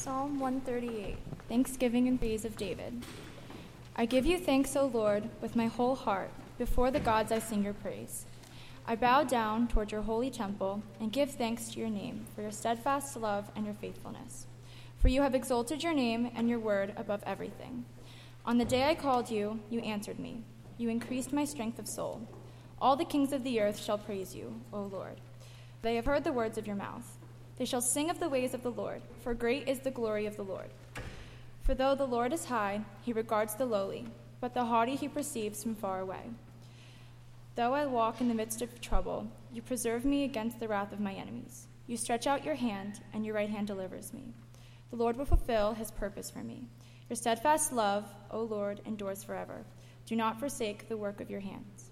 Psalm 138, Thanksgiving and Praise of David. I give you thanks, O Lord, with my whole heart. Before the gods I sing your praise. I bow down toward your holy temple and give thanks to your name for your steadfast love and your faithfulness. For you have exalted your name and your word above everything. On the day I called you, you answered me. You increased my strength of soul. All the kings of the earth shall praise you, O Lord. They have heard the words of your mouth. They shall sing of the ways of the Lord, for great is the glory of the Lord. For though the Lord is high, he regards the lowly, but the haughty he perceives from far away. Though I walk in the midst of trouble, you preserve me against the wrath of my enemies. You stretch out your hand, and your right hand delivers me. The Lord will fulfill his purpose for me. Your steadfast love, O Lord, endures forever. Do not forsake the work of your hands.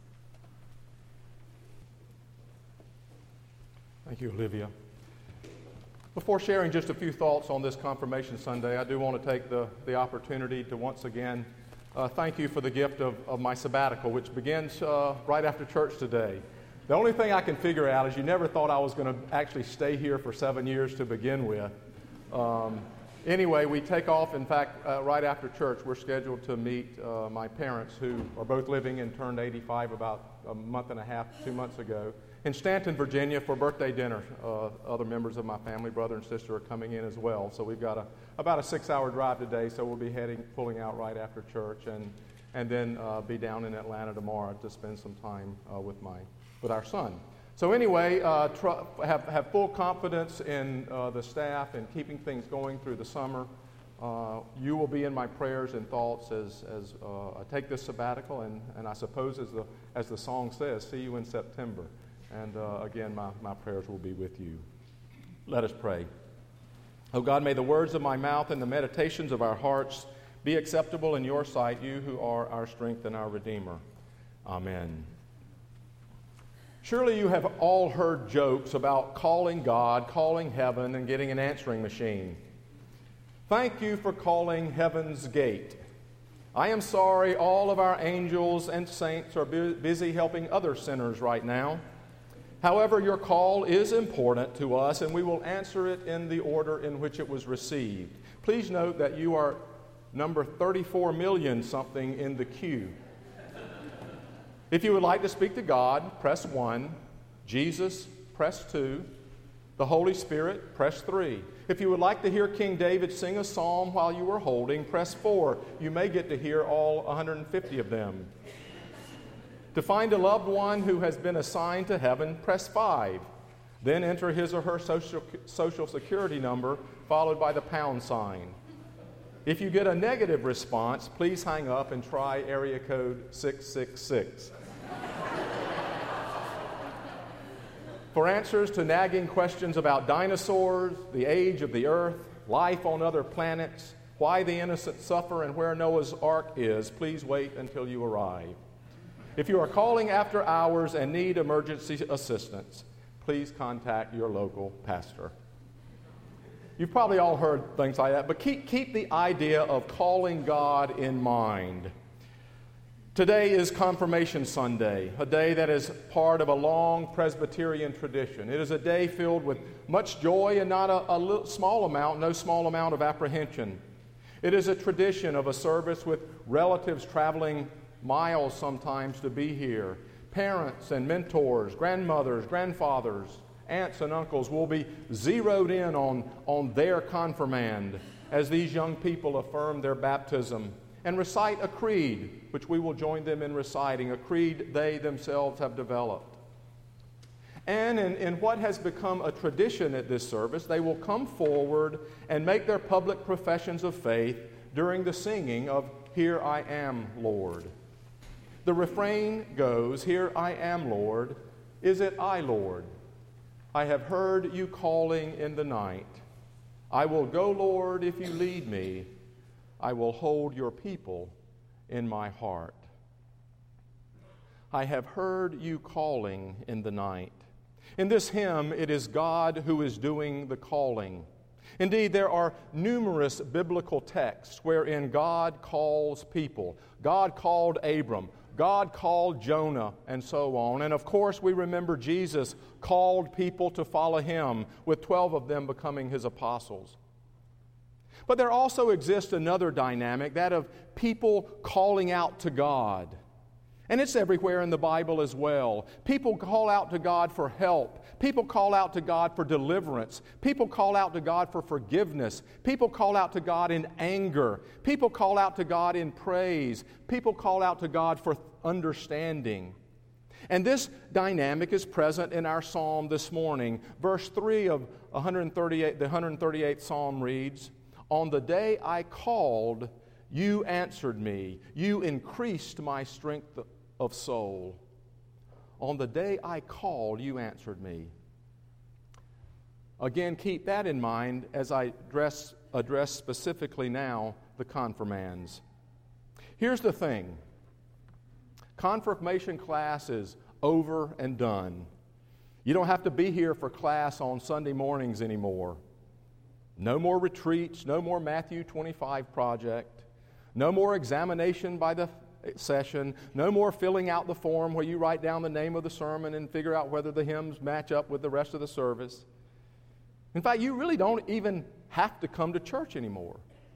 Thank you, Olivia. Before sharing just a few thoughts on this Confirmation Sunday, I do want to take the opportunity to once again thank you for the gift of my sabbatical, which begins right after church today. The only thing I can figure out is you never thought I was going to actually stay here for 7 years to begin with. Anyway, we take off, in fact, right after church. We're scheduled to meet my parents, who are both living and turned 85 about a month and a half, 2 months ago, in Stanton, Virginia, for birthday dinner. Other members of my family, brother and sister, are coming in as well. So we've got about a 6-hour drive today, so we'll be pulling out right after church, and then be down in Atlanta tomorrow to spend some time with our son. So anyway, have full confidence in the staff and keeping things going through the summer. You will be in my prayers and thoughts as I take this sabbatical, and I suppose as the song says, see you in September. And again, my prayers will be with you. Let us pray. Oh God, may the words of my mouth and the meditations of our hearts be acceptable in your sight, you who are our strength and our Redeemer. Amen. Surely you have all heard jokes about calling God, calling heaven, and getting an answering machine. Thank you for calling heaven's gate. I am sorry all of our angels and saints are busy helping other sinners right now. However, your call is important to us, and we will answer it in the order in which it was received. Please note that you are number 34 million something in the queue. If you would like to speak to God, press 1. Jesus, press 2. The Holy Spirit, press 3. If you would like to hear King David sing a psalm while you are holding, press 4. You may get to hear all 150 of them. To find a loved one who has been assigned to heaven, press 5. Then enter his or her social security number, followed by the pound sign. If you get a negative response, please hang up and try area code 666. For answers to nagging questions about dinosaurs, the age of the earth, life on other planets, why the innocent suffer, and where Noah's Ark is, please wait until you arrive. If you are calling after hours and need emergency assistance, please contact your local pastor. You've probably all heard things like that, but keep the idea of calling God in mind. Today is Confirmation Sunday, a day that is part of a long Presbyterian tradition. It is a day filled with much joy and not no small amount of apprehension. It is a tradition of a service with relatives traveling miles sometimes to be here. Parents and mentors, grandmothers, grandfathers, aunts and uncles will be zeroed in on their confirmand as these young people affirm their baptism and recite a creed, which we will join them in reciting, a creed they themselves have developed. And in what has become a tradition at this service, they will come forward and make their public professions of faith during the singing of "Here I Am, Lord." The refrain goes, "Here I am, Lord. Is it I, Lord? I have heard you calling in the night. I will go, Lord, if you lead me. I will hold your people in my heart." I have heard you calling in the night. In this hymn, it is God who is doing the calling. Indeed, there are numerous biblical texts wherein God calls people. God called Abram. God called Jonah, and so on. And of course, we remember Jesus called people to follow him, with 12 of them becoming his apostles. But there also exists another dynamic, that of people calling out to God. And it's everywhere in the Bible as well. People call out to God for help. People call out to God for deliverance. People call out to God for forgiveness. People call out to God in anger. People call out to God in praise. People call out to God for understanding. And this dynamic is present in our psalm this morning. Verse 3 of the 138th Psalm reads, "On the day I called, you answered me. You increased my strength of soul. On the day I called, you answered me." Again, keep that in mind as I address specifically now the confirmands. Here's the thing. Confirmation class is over and done. You don't have to be here for class on Sunday mornings anymore. No more retreats, no more Matthew 25 project, no more examination by the session, no more filling out the form where you write down the name of the sermon and figure out whether the hymns match up with the rest of the service. In fact, you really don't even have to come to church anymore.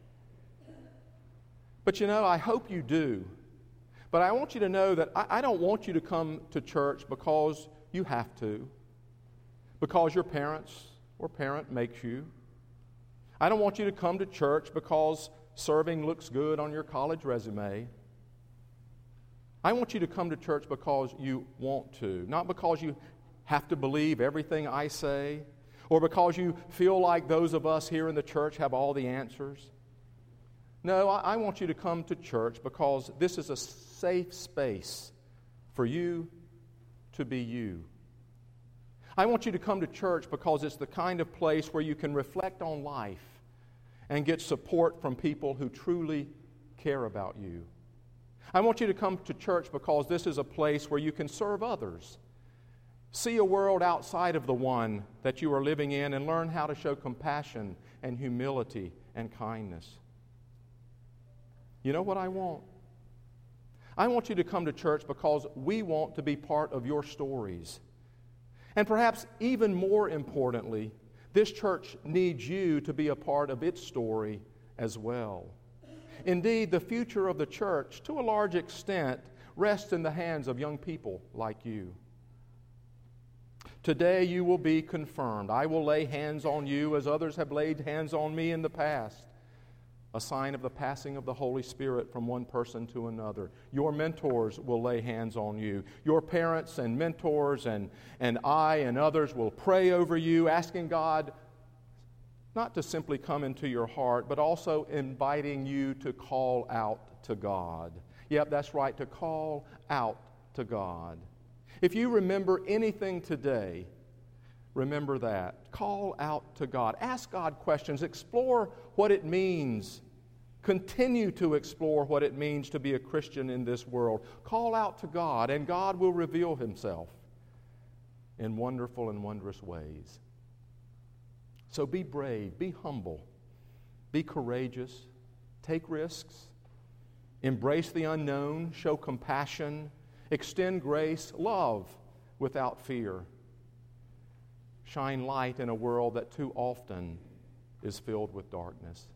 But you know, I hope you do. But I want you to know that I don't want you to come to church because you have to, because your parents or parent makes you. I don't want you to come to church because serving looks good on your college resume. I want you to come to church because you want to, not because you have to believe everything I say, or because you feel like those of us here in the church have all the answers. No, I want you to come to church because this is a safe space for you to be you. I want you to come to church because it's the kind of place where you can reflect on life and get support from people who truly care about you. I want you to come to church because this is a place where you can serve others, see a world outside of the one that you are living in, and learn how to show compassion and humility and kindness. You know what I want? I want you to come to church because we want to be part of your stories. And perhaps even more importantly, this church needs you to be a part of its story as well. Indeed, the future of the church, to a large extent, rests in the hands of young people like you. Today you will be confirmed. I will lay hands on you as others have laid hands on me in the past. A sign of the passing of the Holy Spirit from one person to another. Your mentors will lay hands on you. Your parents and mentors and I and others will pray over you, asking God not to simply come into your heart, but also inviting you to call out to God. Yep, that's right, to call out to God. If you remember anything today, remember that. Call out to God. Ask God questions. Explore what it means. Continue to explore what it means to be a Christian in this world. Call out to God, and God will reveal Himself in wonderful and wondrous ways. So be brave, be humble, be courageous, take risks, embrace the unknown, show compassion, extend grace, love without fear. Shine light in a world that too often is filled with darkness.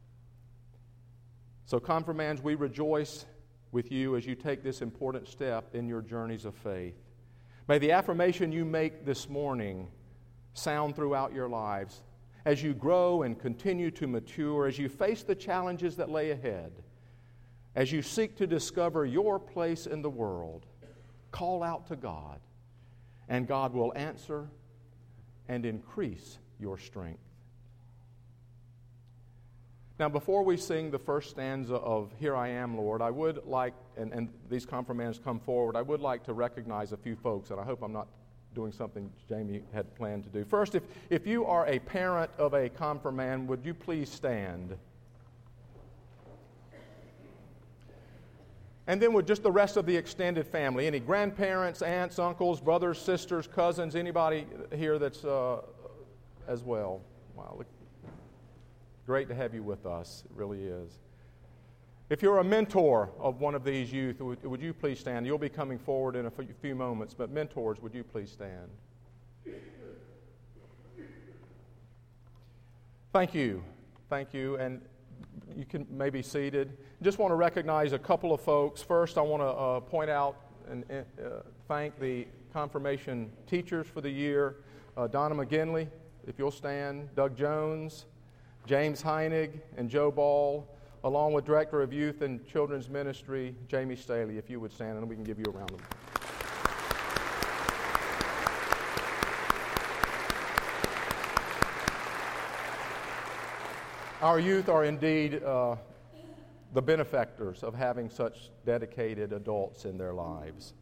So, confirmands, we rejoice with you as you take this important step in your journeys of faith. May the affirmation you make this morning sound throughout your lives as you grow and continue to mature, as you face the challenges that lay ahead, as you seek to discover your place in the world. Call out to God, and God will answer and increase your strength. Now, before we sing the first stanza of Here I Am, Lord, I would like, and these confirmands come forward, I would like to recognize a few folks, and I hope I'm not doing something Jamie had planned to do. First, if you are a parent of a confirmand, would you please stand? And then with just the rest of the extended family, any grandparents, aunts, uncles, brothers, sisters, cousins, anybody here that's as well. Wow, look, great to have you with us. It really is. If you're a mentor of one of these youth, would you please stand? You'll be coming forward in a few moments, but mentors, would you please stand? Thank you. Thank you. And you can maybe be seated. Just want to recognize a couple of folks. First, I want to point out and thank the confirmation teachers for the year. Donna McGinley, if you'll stand, Doug Jones, James Heinig, and Joe Ball, along with Director of Youth and Children's Ministry, Jamie Staley, if you would stand, and we can give you a round of applause. Our youth are indeed the benefactors of having such dedicated adults in their lives.